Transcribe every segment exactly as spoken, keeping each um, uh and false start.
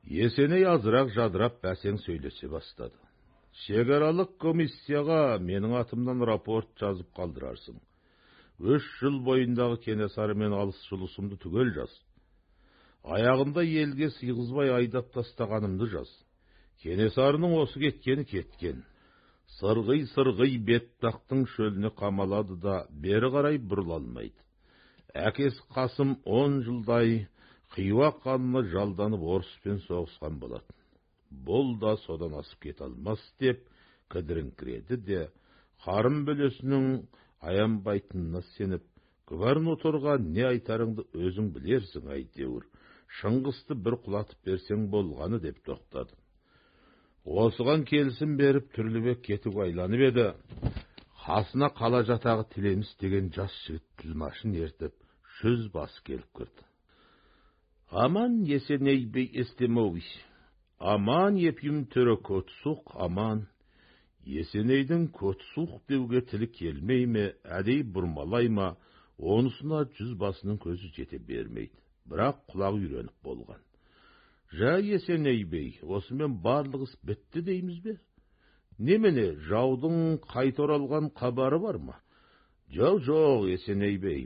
Есеней азырақ жадырап бәсең сөйлесе бастады. Шекаралық комиссияға менің атымнан рапорт жазып қалдырарсың. Үш жыл бойындағы Кенесары мен алыс жұлысымды түгел жаз. Аяғында елге сыйғызбай айдап тастағанымды жаз. Кенесарының осы кеткені кеткен. Сырғый-сырғый беттақтың шөліне қамалады да бері қарай бұрыла алмайды. Әкесі Қасым он жылдай Қиуа қанына жалданып орыспен соғысқан болатын. Бұл да содан асып кете алмас деп кідіріңкіреді де, қарын бөлесінің аянбайтынына сеніп, губернаторға не айтарыңды өзің білерсің әйтеуір, Шыңғысты бір құлатып берсең болғаны деп тоқтады. Осыған келісім беріп Түрлібек кетіп айланып еді, қасына қала жатағы Тілеміс деген жас жігіт тілмашын ертіп, жүз басы келіп кірді. Аман Есеней бей Естемович, аман епим түрі көтсуқ, аман. Есенейдің көтсуқ деуге тілі келмей ме, әдей бұрмалай ма, онысына жүз басының көзі жете бермейді. Бірақ құлағы үйреніп болған. Жа Есеней бей, осымен барлығыс бітті дейміз бе? Немене, жаудың қайта оралған хабары бар ма? Жоқ, жоқ, Есеней бей.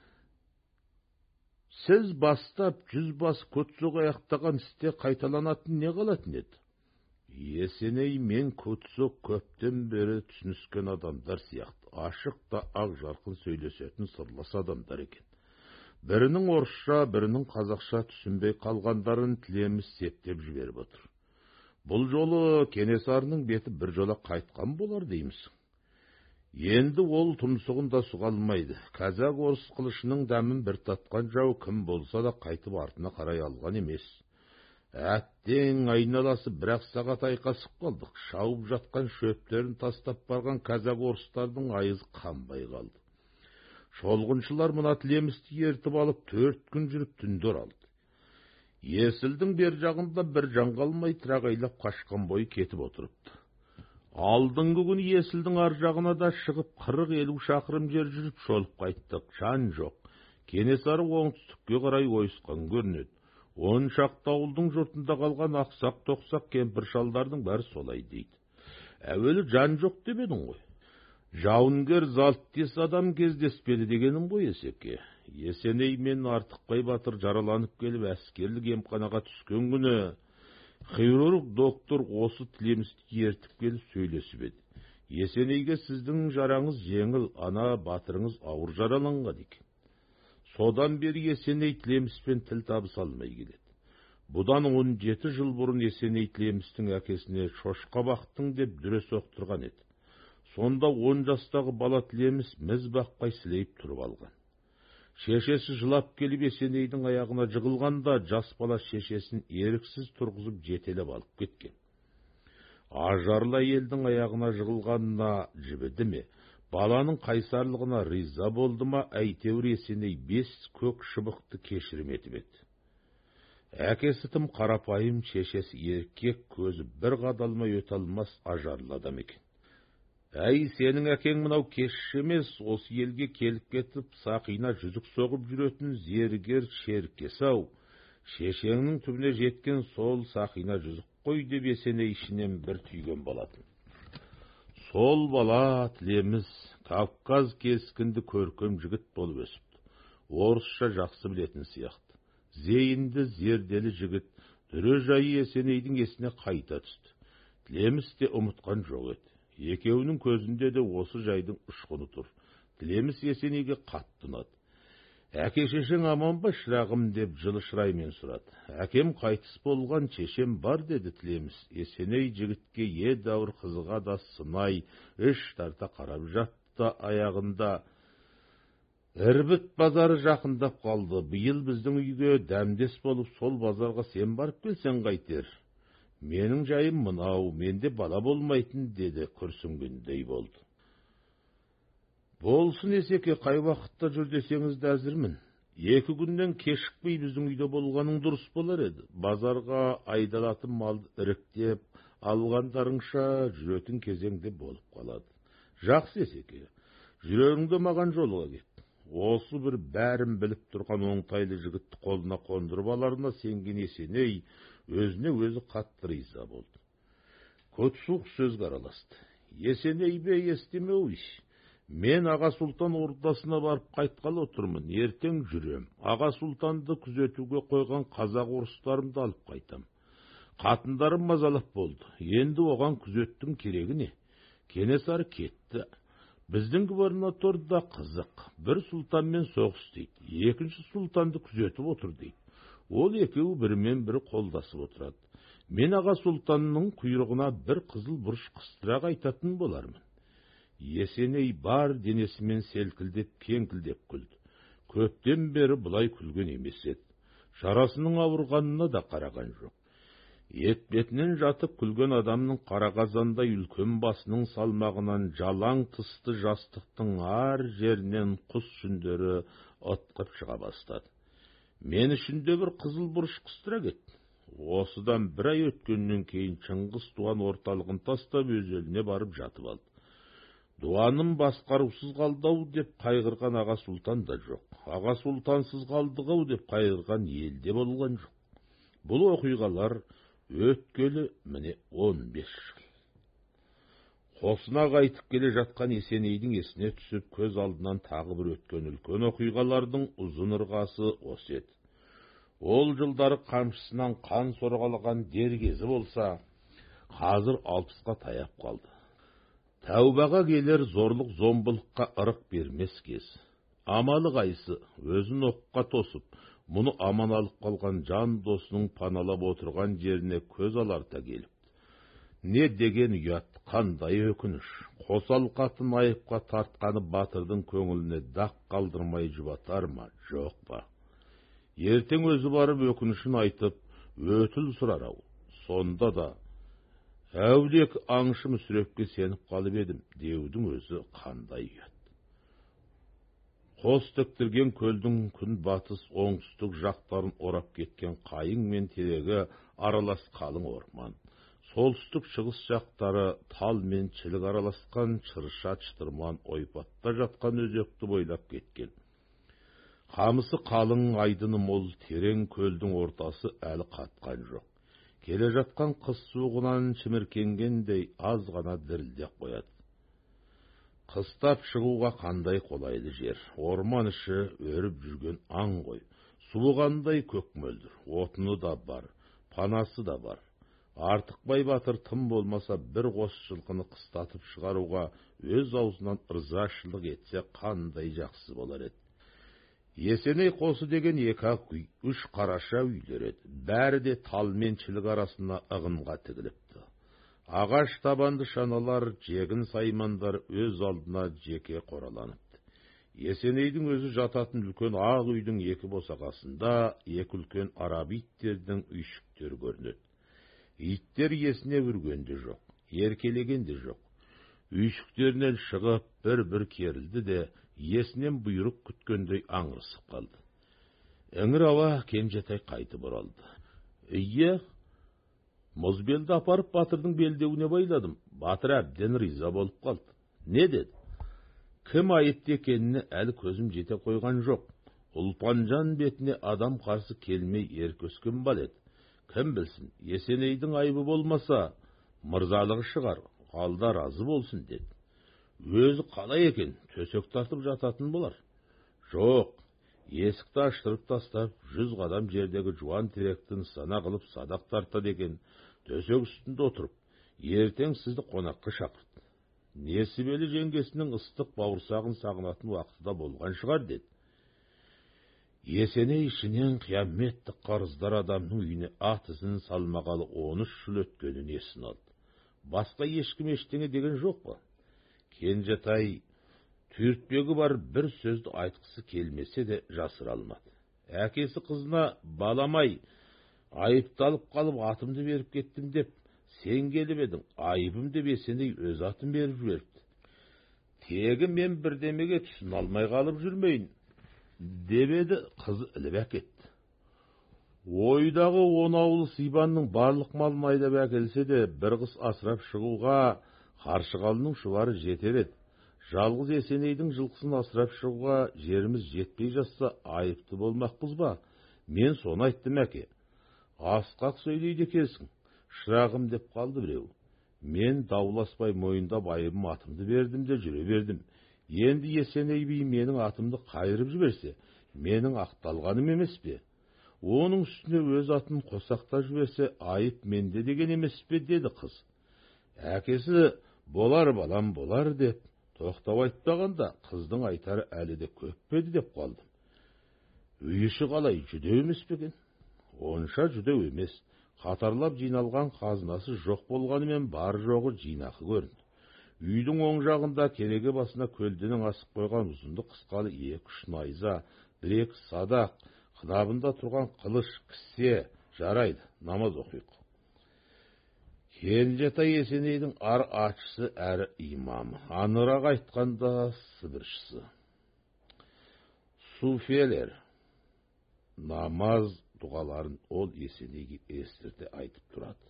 Сіз бастап жүз бас көтсоқ аяқтаған істе қайталанатын не қалатын еді? Есеней мен көтсоқ көптен бері түсініскен адамдар сияқты, ашық та ақ жарқын сөйлесетін сырлас адамдар екен. Бірінің орысша, бірінің қазақша түсінбей қалғандарын Тілеміс септеп жіберіп отыр. Бұл жолы Кенесарының беті бір жола қайтқан болар деймісің. Енді ол тұмсығын да сұға алмайды. Қазақ орыс қылышының дәмін бір татқан жау кім болса да қайтып артына қарай алған емес. Әттең айналасы бір-ақ сағат айқасып қалдық. Шауып жатқан шөптерін тастап барған қазақ орыстардың айызы қанбай қалды. Шолғыншылар мұна Тілемісті ертіп алып төрт күн жүріп түнде оралды. Есілдің бер жағында бір жан қалмай тырағайлап қашқан бойы кетіп отырыпты. Алдыңғы күні Есілдің ар жағына да шығып қырық елу шақырым жер жүріп шолып қайттық. Жан жоқ. Кенесары оңтүстікке қарай ойысқан көрінеді. Он шақты ауылдың жұртында қалған ақсақ-тоқсақ кемпір-шалдардың бәрі солай дейді. Әуелі жан жоқ деп едің ғой. Жауынгер залттес адам кездеспеді дегенім ғой Есеке. Есеней мен Артықбай батыр жараланып келіп әскерлік емханаға түскен күні хирург доктор осы Тілемісті ертіп келіп сөйлесіп еді. Есенейге сіздің жараңыз жеңіл, ана батырыңыз ауыр жараланған екен. Содан бері Есеней Тілеміспен тіл табыса алмай келеді. Бұдан он жеті жыл бұрын Есеней Тілемістің әкесіне шошқа бақтың деп дүре соқтырған еді. Сонда он жастағы бала Тілеміс міз бақпай сілейіп тұрып алған. Шешесі жылап келіп Есенейдің аяғына жығылғанда жас бала шешесін еріксіз тұрғызып жетелеп алып кеткен. Ажарлы елдің аяғына жығылғанына жібіді ме, баланың қайсарлығына риза болды ма, әйтеуір Есеней бес көк шыбықты кешірім етіп еді. Әкесі тым қарапайым, шешесі еркек, көзі бір қадалмай өте алмас ажарлы адам екен. Әй, сенің әкең мынау кешші емес, осы елге келіп кетіп, сақина жүзік соғып жүретін зергер шеркесі-ау. Шешеңнің түбіне жеткен сол сақина жүзік қой деп Есеней ішінен бір түйген болатын. Сол бала Тілеміс Кавказ кескінді көркем жігіт болып өсіпті. Орысша жақсы білетін сияқты. Зейінді, зерделі жігіт дүре жайы Есенейдің есіне қайта түсті. Тілеміс те ұмытқан жоқ еді. Екеуінің көзінде де осы жайдың ұшқыны тұр. Тілеміс Есенейге қатты ұнады. Әке шешең аман ба шырағым деп жылы шыраймен сұрады. Әкем қайтыс болған, шешем бар деді Тілеміс. Есеней жігітке едәуір қызыға да сынай, іш тарта қарап жатты аяғында. Ірбіт базары жақындап қалды. Биыл біздің үйге дәмдес болып сол базарға сен барып келсең қайтер? Менің жайым мынау, менде бала болмайтын деді, күрсінгендей болды. Болсын Есеке, қай уақытта жүр десеңіз де әзірмін. Екі күннен кешікпей біздің үйде болғаның дұрыс болар еді. Базарға айдалатын малды іріктеп алғандарыңша жүретін кезеңде болып қалады. Жақсы Есеке, жүрегіңді маған жолға кет. Осы бір бәрін біліп тұрған оңтайлы жігітті қолына қондырып аларына сенген Есеней өзіне өзі қатты риза болды. Көтсуық сөзге араласты. Есеней бе, естемеуіш. Мен Аға Сұлтан ордасына барып қайтқалы отырмын. Ертең жүрем. Аға Сұлтанды күзетуге қойған қазақ орыстарымды алып қайтам. Қатындарым мазалап болды. Енді оған күзеттің керегі не? Кенесары кетті. Біздің губернатор да қызық. Бір сұлтанмен соғыс дейді. Екінші сұлтанды күзетіп отыр дейді. Ол екеуі бірімен бірі қолдасып отырады. Мен Аға Сұлтанның құйрығына бір қызыл бұрыш қыстыра айтатын болармын. Есеней бар денесімен селкілдеп, кеңкілдеп күлді. Көптен бері бұлай күлген емес еді. Шарасының ауырғанына да қараған жоқ. Етбетінен жатып күлген адамның қарағазандай үлкен басының салмағынан жалаң тысты жастықтың ар жерінен құс жүндері ытқып шыға бастады. Мен үшінде бір қызыл бұрыш қыстыра кетті. Осыдан бір ай өткеннен кейін Шыңғыс Дуан орталығын тастап өз еліне барып жатып алды. Дуаным басқарусыз қалдау деп қайғырған Аға Сұлтан да жоқ. Аға Сұлтансыз қалдығау деп қайғырған елде болған жоқ. Бұл оқиғалар өткелі міне он бес жыл. Қосына қайтып келе жатқан Есенейдің есіне түсіп, көз алдынан тағы бір өткен үлкен оқиғалардың ұзын ырғасы осы еді. Ол жылдары қамшысынан қан сорғалаған дергезі болса, қазір алпысқа таяп қалды. Тәубаға келер зорлық зомбылыққа ырық бермес кез. Амалы қайсы өзін оққа тосып, мұны аман алып қалған жан досының паналап отырған жеріне көз аларта келіпті. Не деген ұят, қандай өкініш. Қосал қатын айыпқа тартқаны батырдың көңіліне дақ қалдырмай жұбатар ма, жоқ па? Ертең өзі барып өкінішін айтып, өтіл сұрар ау. Сонда да әулек аңшы Мүсірепке сеніп қалып едім деудің өзі қандай ұят. Қос тіктірген көлдің күн батыс оңтүстік жақтарын орап кеткен қайың мен терегі аралас қалың орман. Солтүстік шығыс жақтары тал мен шілік араласқан шырша шытырман ойпатта жатқан өзекті бойлап кеткен. Қамысы қалың, айдыны мол, терең көлдің ортасы әлі қатқан жоқ. Келе жатқан қыс суығынан шіміркенгендей аз ғана дірілдеп қояды. Қыстап шығуға қандай қолайлы жер. Орман іші өріп жүрген аң ғой. Суығандай көк мөлдір. Отыны да бар, панасы да бар. Артықбай батыр тым болмаса бір қос жылқыны қыстатып шығаруға өз аузынан ырзашылық етсе қандай жақсы болар еді. Есеней қосы деген екі-ақ үй, үш қараша үйлер еді. Бәрі де тал мен шілік арасына ығынға тігіліпті. Ағаш табанды шаналар, жегін саймандар өз алдына жеке қораланыпты. Есенейдің өзі жататын үлкен ақ үйдің екі босағасында екі үлкен араб иттердің үйшіктері көрінеді. Иттер есіне үрген де жоқ, еркелеген де жоқ. Үйшіктерінен шығып бір-бір керілді де, есінен бұйрық күткендей аңырсып қалды. Іңір ауа Кенжетай қайтып оралды. Ие, мұзбелді апарып батырдың белдеуіне байладым. Батыр әбден риза болып қалды. Не деді? Кім айыпты екеніне әлі көзім жете қойған жоқ. Ұлпанжан бетіне адам қарсы келмей еркөскен бал еді. Кім білсін, Есенейдің айыбы болмаса, мырзалығы шығар, қалда разы болсын деді. Өзі қалай екен, төсек тартып жататын болар. Жоқ, есікті аштырып тастап, жүз қадам жердегі жуан теректің сана қылып садақ тарта деген төсек үстінде отырып, ертең сізді қонаққа шақырды. Несібелі жеңгесінің ыстық бауырсағын сағынатын уақыты да болған шығар деді. Есеней ішінен қияметті қарыздар адамның үйіне ат ізін салмағалы он үш жыл өткенін есін алды. Басқа ешкім ештеңе деген жоқ па? Кенжетай түртпегі бар бір сөзді айтқысы келмесе де жасыра алмады. Әкесі қызына баламай, айыпталып қалып атымды беріп кеттім деп, сен келіп едің, айыбым деп Есеней өз атын беріп жіберіпті. Тегі мен бірдемеге түсін алмай қалып жүрмейін, деп еді, қызы іліп әкетті. Ойдағы он ауыл Сибанның барлық малын айдап әкелсе де, бір қыс асырап шығуға Қаршығалының шұбары жетер еді. Жалғыз Есенейдің жылқысын асырап шығуға жеріміз жетпей жатса, айыпты болмақпыз ба? Мен соны айттым, әке. Асқақ сөйлейді екенсің, шырағым, деп қалды біреу. Мен дауласпай мойындап айыбым атымды бердім де жүре бердім. Енді Есеней би менің атымды қайырып жіберсе, менің ақталғаным емес пе? Оның үстіне өз атын қосақта жіберсе, айып менде деген емес пе, деді қыз. Әкесі болар балам болар деп тоқтау айтпағанда, қыздың айтары әлі де көп педі деп қалдым. Үй іші қалай, жүдеу емес пе екен? Онша жүдеу емес. Қатарлап жиналған қазынасы жоқ болғанымен бар жоғы жинақы көрінді. Үйдің оң жағында кереге басына көлденең асып қойған ұзынды қысқалы екі-үш найза, бір-екі садақ, қынабында тұрған қылыш, кісе жарайды, намаз оқиық. Кенжетай Есенейдің ар атшысы әрі имамы, анырақ айтқанда сыбыршысы. Суфелер намаз дұғаларын ол Есенейге естірте айтып тұрады.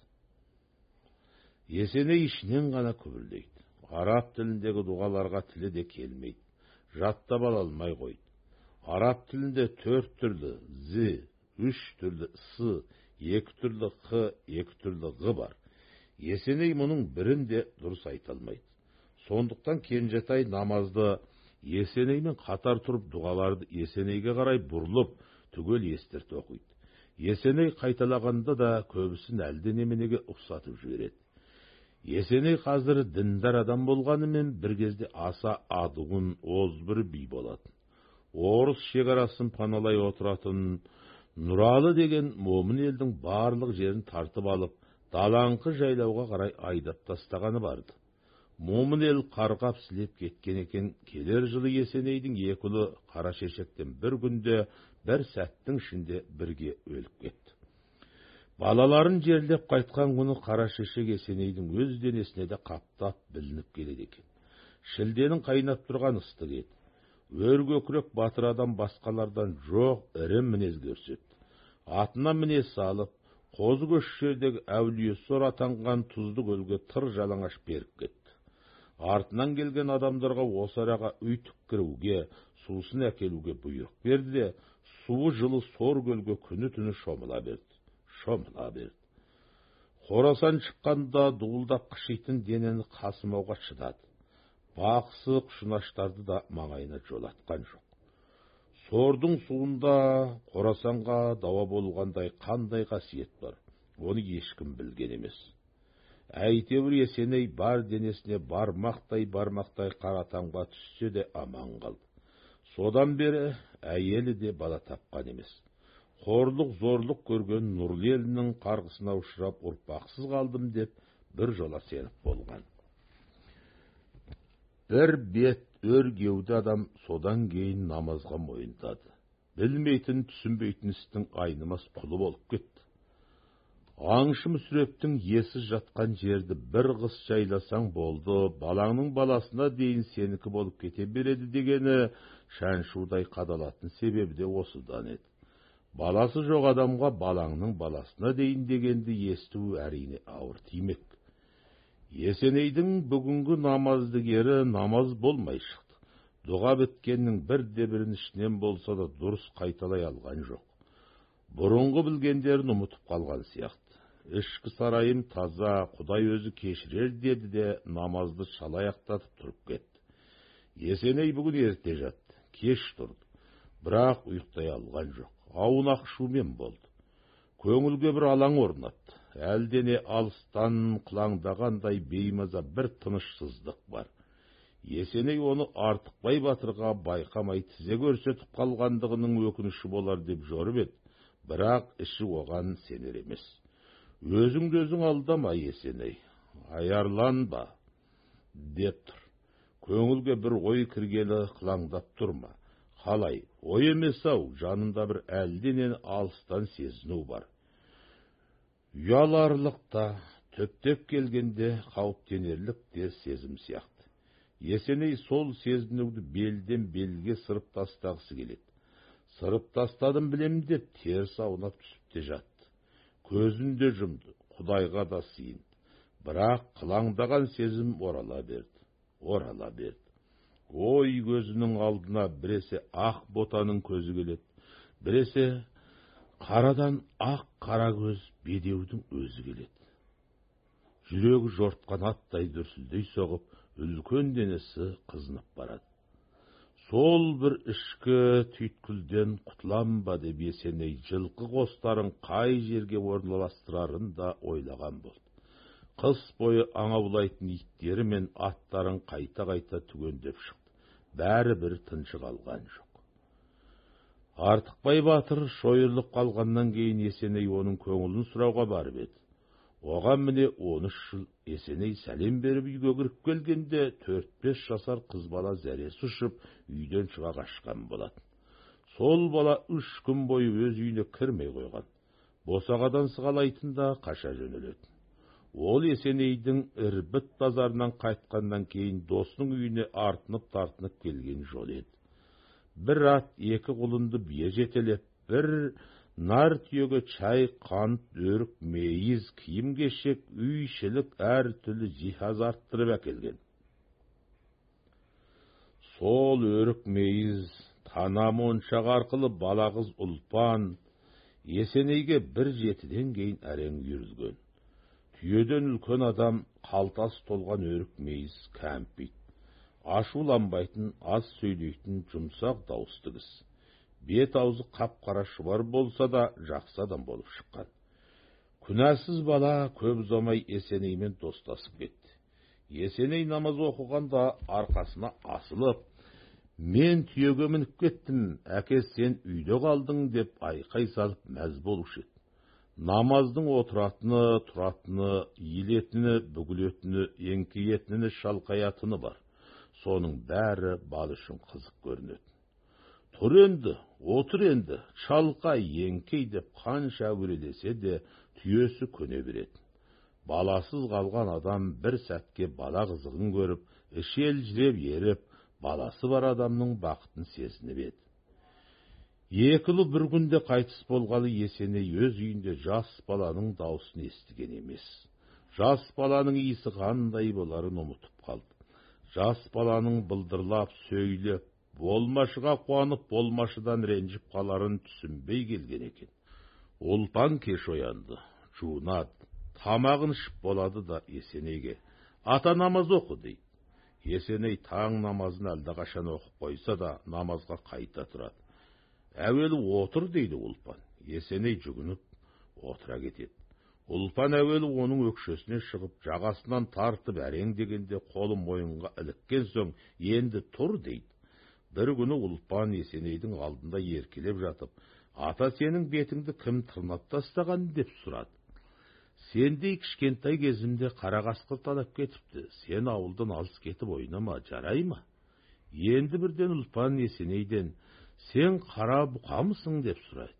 Есеней ішінен ғана күбірлейді. Араб тіліндегі дұғаларға тілі де келмейді. Жаттап ала алмай қойды. Араб тілінде төрт түрлі зі, үш түрлі сы, екі түрлі х, екі түрлі ғ бар. Есеней мұның бірін де дұрыс айта алмайды. Сондықтан Кенжетай намазды Есенеймен қатар тұрып дұғаларды Есенейге қарай бұрылып, түгел естірт оқиды. Есеней қайталағанда да көбісін әлде неменеге ұқсатып жібереді. Есеней қазір діндар адам болғанымен бір кезде аса адуын, озбыр би болатын. Орыс шекарасын паналай отыратын Нұралы деген момын елдің барлық жерін тартып алып, далаңқы жайлауға қарай айдап тастағаны барды. Момын ел қарғап сілеп кеткен екен. Келер жылы Есенейдің екі ұлы қара шешектен бір күнде, бір сәттің ішінде бірге өліп кетті. Балаларын жерлеп қайтқан күні қара шешек Есенейдің өз денесіне де қаптап білініп келеді екен. Шілденің қайнап тұрған ыстық еді. Өркөкірек батыр адам басқалардан жоқ ірі мінез көрсетті. Атына міне салып, қозы көш жердегі әулие сор атанған тұзды көлге тыр жалаңаш беріп кетті. Артынан келген адамдарға осы араға үй тіктіруге, сусын әкелуге бұйрық берді де, суы жылы сор көлге күні түні шомыла берді. Шомыла берді. Қорасан шыққанда дуылдап қышитын денені қасымауға шыдады. Бақсы құшынаштарды да маңайына жолатқан жоқ. Сордың суында Қорасанға дауа болғандай қандай қасиет бар, оны ешкім білген емес. Әйтеуір Есеней бар денесіне бармақтай бармақтай қара тамға түссе де аман қалды. Содан бері әйелі де бала тапқан емес. Қорлық зорлық көрген нұрлы елінің қарғысына ұшырап ұрпақсыз қалдым деп бір жола сеніп болған. Бір бет өр кеуді адам содан кейін намазға мойындады. Білмейтін, түсінбейтін істің айнымас құлы болып кетті. Аңшы Мүсірептің есі жатқан жерді бір қыс жайласаң болды, балаңның баласына дейін сенікі болып кете береді дегені шаншудай қадалатын себебі де осыдан еді. Баласы жоқ адамға балаңның баласына дейін дегенді есту әрине ауыр тимек. Есенейдің бүгінгі намаздыгері намаз болмай шықты. Дұға біткеннің бірде бірін ішінен болса да дұрыс қайталай алған жоқ. Бұрынғы білгендерін ұмытып қалған сияқты. Ішкі сарайым таза, Құдай өзі кешірер деді де намазды шалаяқтатып тұрып кетті. Есеней бүгін ерте жатты, кеш тұрды. Бірақ ұйықтай алған жоқ. Аунақ шумен болды. Көңілге бір алаң орнатты. Әлдене алыстан қылаңдағандай беймаза бір тынышсыздық бар. Есеней оны Артықбай батырға байқамай тізе көрсетіп қалғандығының өкініші болар деп жорып еді. Бірақ іші оған сенер емес. Өзіңді өзің алдама, Есеней, аярланба, деп тұр. Көңілге бір ой кіргелі қылаңдап тұрма. Қалай, ой емес ау, жанында бір әлденен алыстан сезіну бар. Ұяларлық та, төптеп келгенде қауіптенерлік те сезім сияқты. Есеней сол сезінуді белден белге сырып тастағысы келеді. Сырып тастадым білем деп теріс аунап түсіп те жатты. Көзін де жұмды, Құдайға да сыйынды. Бірақ қылаңдаған сезім орала берді, орала берді. ой көзінің алдына біресе ақ ботаның көзі келеді, біресе қарадан ақ қара көз бедеудің өзі келеді. Жүрегі жортқан аттай дүрсілдей соғып, үлкен денесі қызынып барады. Сол бір ішкі түйткілден құтылам ба деп Есеней жылқы қостарын қай жерге орналастырарын да ойлаған болды. Қыс бойы аң аулайтын иттері мен аттарын қайта-қайта түгендеп шықты. Бәрі бір тыншы қалған жоқ. Артықбай батыр шойырылып қалғаннан кейін Есеней оның көңілін сұрауға барып еді. Оған міне он үш жыл Есеней сәлем беріп үйге кіріп келгенде төрт бес жасар қыз бала зәресі ұшып үйден шыға қашқан болатын. Сол бала үш күн бойы өз үйіне кірмей қойған. Босағадан сығалайтын да қаша жөнелетін. Ол Есенейдің Ірбіт базарынан қайтқаннан кейін досының үйіне артынып-тартынып келген жол еді. Бір ат екі құлынды бие жетелеп, бір нар түйеге чай, қант, өрік, мейіз, киім-кешек, үй-шілік әр түрлі жиһаз арттырып әкелген. Сол өрік, мейіз, тана моншақ арқылы бала қыз Ұлпан Есенейге бір жетіден кейін әрең үйірілген. Түйеден үлкен адам қалтасы толған өрік, мейіз, кәмпит. Ашуланбайтын, аз сөйлейтін, жұмсақ дауысты кіз. Бет аузы қап-қара шұбар болса да жақсы адам болып шыққан. Күнәсіз бала көп ұзамай Есенеймен достасып кетті. Есеней намаз оқығанда арқасына асылып, мен түйеге мініп кеттім, әке сен үйде қалдың деп айқай салып мәз болушы еді. Намаздың отыратыны, тұратыны, иілетіні, бүгілетіні, еңкейетіні, шалқаятыны бар. Соның бәрі бал үшін қызық көрінеді. Тұр енді, отыр енді, шалқа, еңкей деп қанша өрелесе де түйесі көне береді. Баласыз қалған адам бір сәтке бала қызығын көріп, іші елжіреп еріп, баласы бар адамның бақытын сезініп еді. Екілі бір күнде қайтыс болғалы Есеней өз үйінде жас баланың даусын естіген емес. Жас баланың иісі қандай боларын ұмытып қалды. Жас баланың былдырлап, сөйлеп, болмашыға қуанып, болмашыдан ренжіп қаларын түсінбей келген екен. Ұлпан кеш оянды, жуынады, тамағын ішіп болады да Есенейге ата намаз оқы дейді. Есеней таң намазын әлдеқашан оқып қойса да намазға қайта тұрады. Әуелі отыр дейді Ұлпан. Есеней жүгініп отыра кетеді. Ұлпан әуелі оның өкшесіне шығып, жағасынан тартып әрең дегенде қолы мойынға іліккен соң, енді тұр дейді. Бір күні Ұлпан Есенейдің алдында еркелеп жатып, ата сенің бетіңді кім тырнап тастаған деп сұрады. Сендей кішкентай кезімде қара қасқыр талап кетіпті, сен ауылдан алыс кетіп ойнама, жарай ма? Енді бірден Ұлпан Есенейден, сен қара бұқамысың деп сұрайды.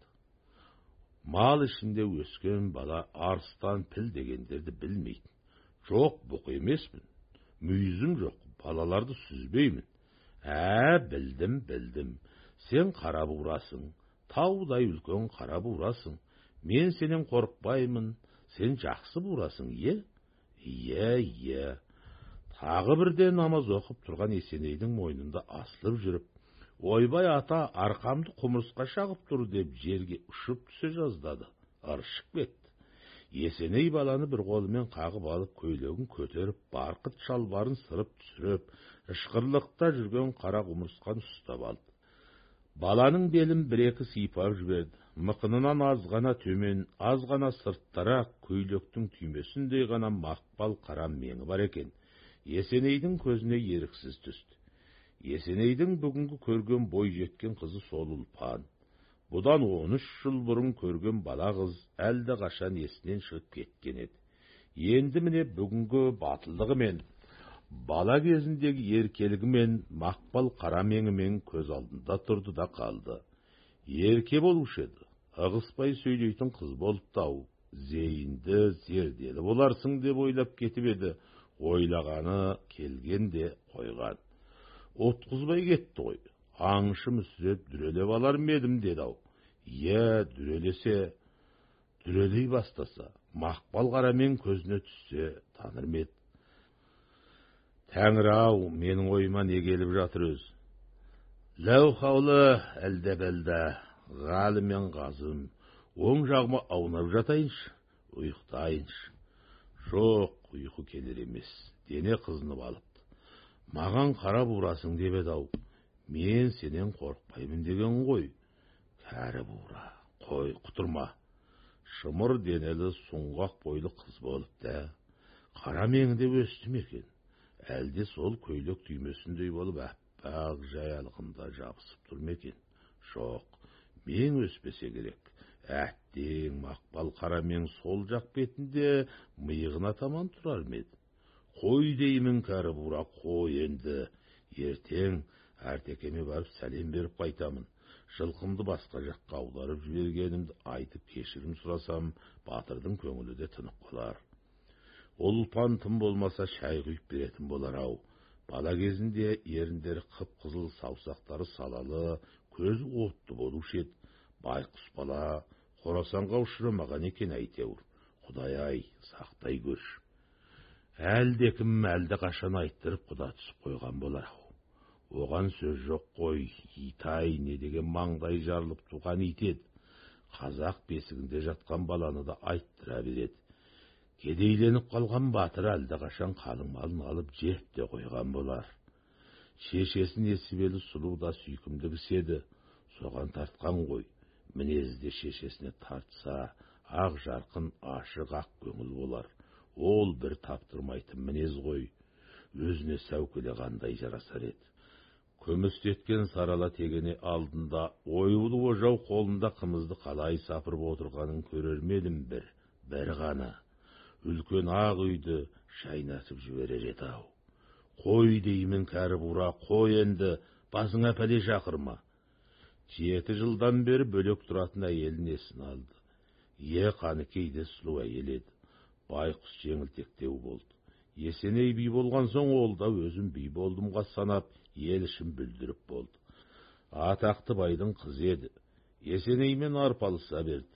Мал ішінде өскен бала арыстан, піл дегендерді білмейді. Жоқ, бұқ емеспін, мүйізім жоқ, балаларды сүзбеймін. Ә, білдім, білдім, сен қара бурасың, таудай үлкен қара бурасың. Мен сенен қорықпаймын, сен жақсы бурасың, е? Е, е. Тағы бірде намаз оқып тұрған Есенейдің мойнында асылып жүріп, ойбай ата, арқамды құмырсқа шағып тұр деп жерге ұшып түсе жаздады, ыршып кетті. Есеней баланы бір қолымен қағып алып, көйлегін көтеріп, барқыт шалбарын сырып түсіріп, ышқырлықта жүрген қара құмырсқаны ұстап алды. Баланың белін бір-екі сипап жіберді. Мықынынан аз ғана төмен, аз ғана сырттарақ көйлектің түймесіндей ғана мақпал қара меңі бар екен. Есенейдің көзіне еріксіз түсті. Есенейдің бүгінгі көрген бой жеткен қызы сол Ұлпан. Бұдан он үш жыл бұрын көрген бала қыз әлде қашан есінен шығып кеткен еді. Енді міне бүгінгі батылдығымен, бала кезіндегі еркелігімен, мақпал қара меңімен көз алдында тұрды да қалды. Ерке болушы еді, ығыспай сөйлейтін қыз болыпты-ау, зейінді, зерделі боларсың деп ойлап кетіп еді, ойлағаны келгенде қойған. Отқызбай кетті ғой, аңшы мүсіреп дүрелеп алар медім деді-ау. Е, дүрелесе, дүрелей бастаса, мақпал қарамен көзіне түссе, таныр мед. Тәңір-ау, менің ойыма не келіп жатыр өз? Ләу хаулы әлде-бәлді, ғалы мен ғазым, оң жағыма аунап жатайыншы, ұйықтайыншы. Жоқ, ұйқы келер емес, дене қызынып алыпты. Маған қарап ұрасың деп еді ау. Мен сенен қорықпаймын деген ғой. Кәрі бура, қой, құтырма. Шымыр денелі сұңғақ бойлы қыз болып та, қара меңді өсті ме екен? Әлде сол көйлек түймесіндей болып әппақ жаялығында жабысып тұр ма екен? Жоқ, мен өспесе керек. Әттең мақпал қара мен сол жақ бетінде миығына таман тұрар ма еді? Қой деймін кәрі бура, қой енді. Ертең Артекеме барып сәлем беріп қайтамын. Жылқымды басқа жаққа аударып жібергенімді айтып кешірім сұрасам, батырдың көңілі де тынып қалар. Ұлпан тым болмаса шай құйып беретін болар ау. Бала кезінде еріндері қып-қызыл, саусақтары салалы, көзі отты болушы еді. Байқұс бала Қорасанға ұшырамаған екен әйтеуір. Құдай-ай, сақтай көрші. Әлде-кім әлде қашан айттырып құда түсіп қойған болар ау. Оған сөз жоқ қой, итай не деген маңдай жарылып туған ит еді. Қазақ бесігінде жатқан баланы да айттыра береді. Кедейленіп қалған батыр әлде қашан қалың малын алып жеп те қойған болар. Шешесін несібелі сұлу да сүйкімді кісі, соған тартқан ғой. Мінезді шешесіне тартса, ақ жарқын, ашық, ақ көңіл болар. Ол бір таптырмайтын мінез ғой. Өзіне сәукеле қандай жарасар еді. Көмістеткен сарала тегене алдында ойлы ожау қолында қымызды қалай сапырып отырғанын көрермедім бір, бір ғана. Үлкен ақ үйді шайнатып жіберер еді ау. Қой деймін кәрі бура, қой енді, басыңа пәле шақырма. Жеті жылдан бері бөлек тұратын әйелін есін алды. Е Қаныкейде сұлу әйел еді. Байқұс жеңілтектеу болды. Есеней би болған соң ол да өзім би болдымға санап, ел ішін бүлдіріп болды. Атақты байдың қызы еді. Есенеймен арпалыса берді.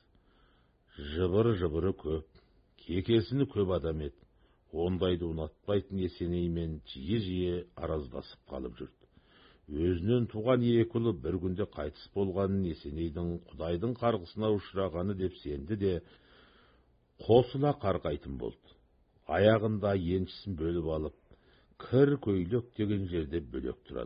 Жыбыр-жыбыры көп, кекесіні көп адам еді. Ондайды ұнатпайтын Есенеймен жиі-жиі араздасып қалып жүрді. Өзінен туған екі ұлы бір күнде қайтыс болғанын, Есенейдің Құдайдың қарғысына ұшырағаны деп сенді де қосыла қарғайтын болды. Аяғында еншісін бөліп алып, кір көйлек деген жерде бөлек тұрады.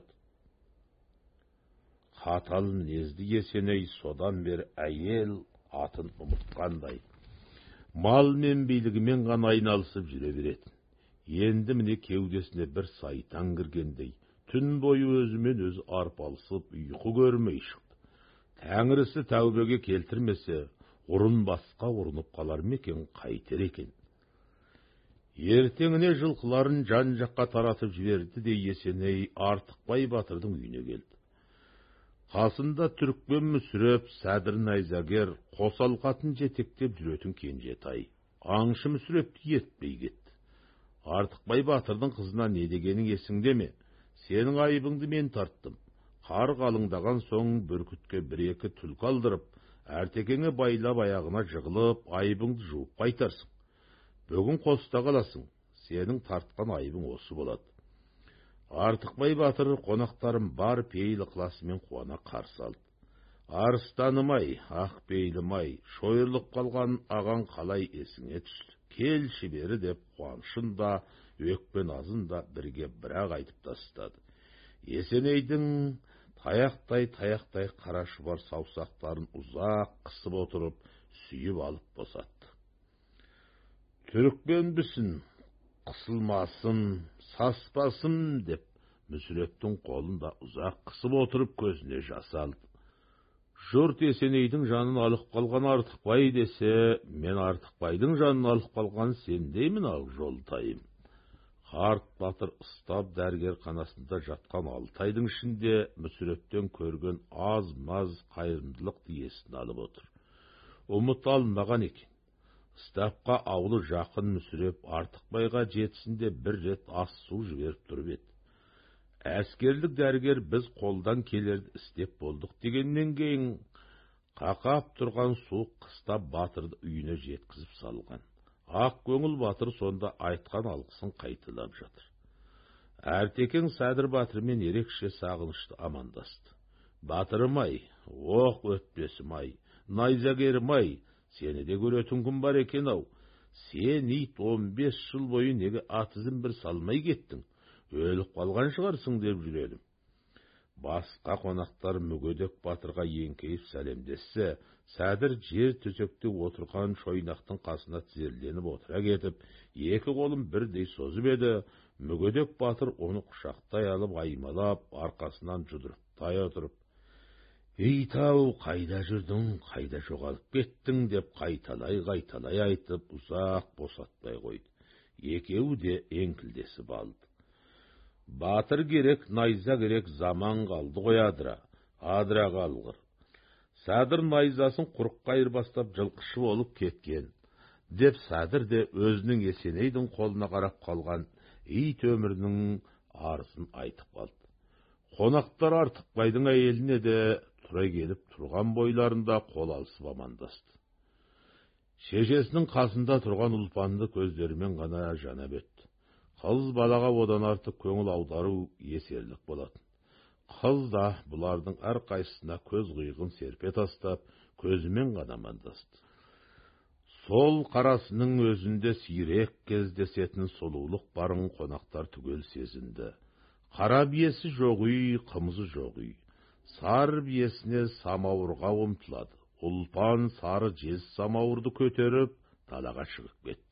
Қатал мінезді Есеней содан бері әйел атын ұмытқандай. Мал мен билігімен ғана айналысып жүре беретін. Енді міне кеудесіне бір сайтан кіргендей, түн бойы өзімен өзі арпалысып, ұйқы көрмей шықты. Тәңірісі тәубеге келтірмесе, ұрын басқа ұрынып қалар ма екен, қайтер екен. Ертеңіне жылқыларын жан жаққа таратып жіберді де Есеней Артықбай батырдың үйіне келді. Қасында түрікпен мүсіреп, сәдір найзагер, қосалқатын жетектеп жүретін кенжетай. Аңшы мүсірепті ертпей кетті. Артықбай батырдың қызына не дегенің есіңде ме? Сенің айыбыңды мен тарттым. Қар қалыңдаған соң бүркітке бір-екі түлкі алдырып, Артекеңе байлап аяғына жығылып, айыбыңды жуып қайтарсың. Бүгін қоста қаласың, сенің тартқан айыбың осы болады. Артықбай батыр қонақтарым бар пейіл ықыласымен қуана қарсы алды. Арыстаным-ай, ақ пейілім-ай, шойырлып қалған аған қалай есіңе түсті. Келші бері деп қуанышын да, өкпен азын да бірге бірақ айтып тастады. Есенейдің таяқтай-таяқтай қара шұбар саусақтарын ұзақ қысып отырып, сүйіп алып босатты. Түрікпен бісін, қысылмасын, саспасын деп мүсірептің қолында ұзақ қысып отырып көзіне жас алды. Жұрт Есенейдің жанын алып қалған Артықбай десе, мен Артықбайдың жанын алып қалған сен деймін ау жолтайым. Қарт батыр ұстап дәргер қанасында жатқан алтайдың ішінде мүсірептен көрген аз-маз қайырымдылықты есін алып отыр. Ұмыт алынбаған екен. Стапқа аулы жақын мүсіреп Артықбайға жетісінде бір рет ас су жіберіп тұрып еді. Әскерлік дәргер біз қолдан келерді істеп болдық дегеннен кейін қақап тұрған суық қыста батырды үйіне жеткізіп салған. Ақ көңіл батыр сонда айтқан алғысын қайталап жатыр. Әртекең Сәдір Батырмен ерекше сағынышты амандасты. Батырым-ай, оқ өтпесім-ай, найзагерім-ай, сені де көретін күн бар екен-ау. Сен ит он бес жыл бойы неге атызын бір салмай кеттің? Өліп қалған шығарсың деп жүредім. Басқа қонақтар мүгедек Батырға еңкейіп сәлемдессе, Сәдір жер төсекте отырған шойнақтың қасына тізерленіп отыра кетіп, екі қолын бірдей созып еді, мүгедек Батыр оны құшақтай алып аймалап, арқасынан жұдырықтай отырып, «Ей-тау, қайда жүрдің, қайда жоғалып кеттің?» деп қайталай-қайталай айтып, ұзақ босатпай қойды. Екеуі де еңкілдесіп алды. Батыр керек, найза керек, заман қалды ғой адыра, адыра қалғыр. Сәдір найзасын құрыққа айырбастап жылқышы болып кеткен, деп Сәдір де өзінің Есенейдің қолына қарап қалған ит өмірінің арысын айтып қалды. Қонақтар Артықбайдың әйеліне де тұра келіп тұрған бойларында қол алысып амандасты. Шешесінің қасында тұрған Ұлпанды көздерімен ғана жанап өтті. Қыз балаға одан артық көңіл аудару есерлік болатын. Қыз да бұлардың әрқайсысына көз қиығын серпе тастап, көзімен ғана амандасты. Сол қарасының өзінде сирек кездесетін сұлулық барын қонақтар түгел сезінді. Қара биесі жоқ үй, қымызы жоқ үй. Сары биесіне самауырға ұмтылады. Ұлпан сары жез самауырды көтеріп, далаға шығып кетті.